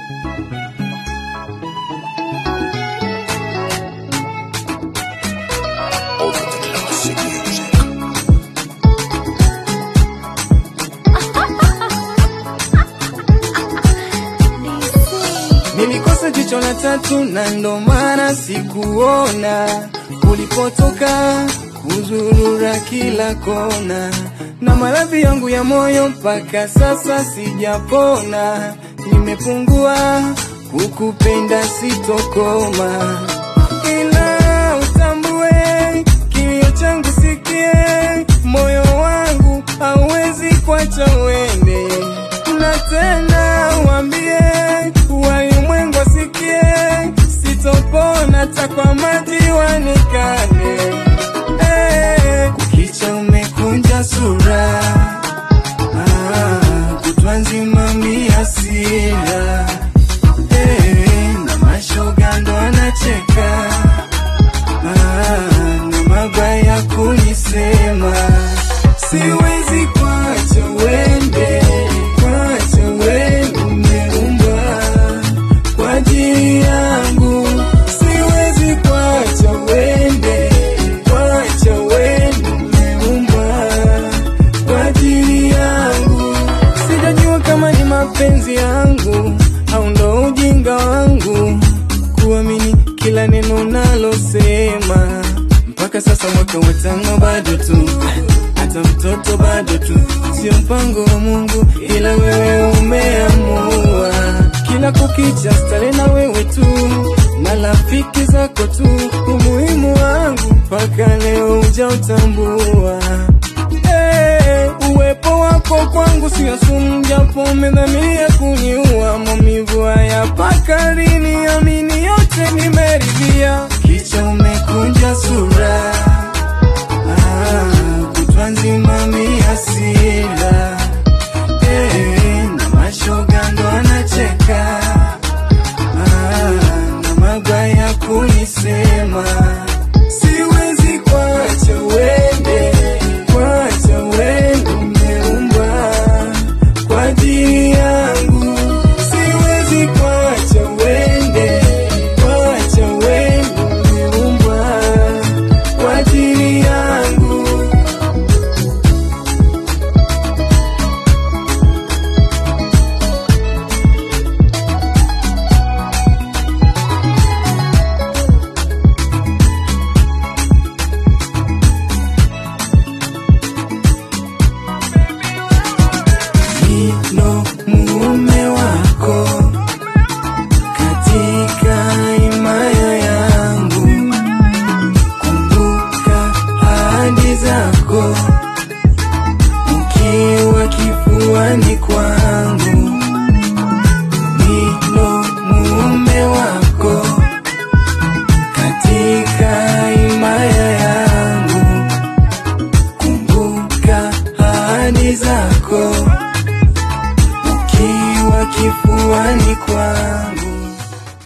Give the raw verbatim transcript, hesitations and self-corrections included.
Nilikosa jicho la tatu na ndo maana sikuona ulipotoka, kuzurura kila kona, na maradhi yangu ya moyo mpaka sasa sijapona. Nimepungua kukupenda sitokoma, ila utambue kilio changu sikie, moyo wangu hauwezi kuacha uende, na tena uambie walimwengu wasikie, sitopona takwa maji wanikane. Hey, kukicha umekunja sura, ah, kutwa nzima miasira, hey, na mashoga ndo anacheka, ah, na mabaya kunisema. Siwezi kuacha uende, kuacha uende, umeumba kwa ajili yangu. Siwezi kuacha uende, kuacha uende, umeumba kwa ajili yangu. Sijajua kama ni mapenzi yangu au ndo ujinga wangu kuamini kila neno nalosema. Mpaka sasa mwaka wa tano bado tu, hata mtoto bado tu, sio mpango wa Mungu ila wewe umeamua. Kila kukicha stare na wewe tu, na rafiki zako tu, umuhimu wangu mpaka leo hujautambua. Hey, uwepo wako kwangu sio sumu, japo umedhamiria kuniua. Maumivu haya mpaka lini? Amini yote nimeridhia. Kicha umekunja sura, ah, kutwa nzima miasira, hey, na mashoga ndo anacheka, ah, na mabaya kunisema. Siwezi kuacha uende, kuacha uende, umeumba kwa ajili yangu. Siwezi kuacha uende, kuacha uende, umeumba kwa ajili yangu. Nino mume wako katika himaya yangu, kumbuka ahadi zako ukiwa kifuani kwangu. Nino mume wako katika himaya yangu, kumbuka ahadi zako ukiwa kifuani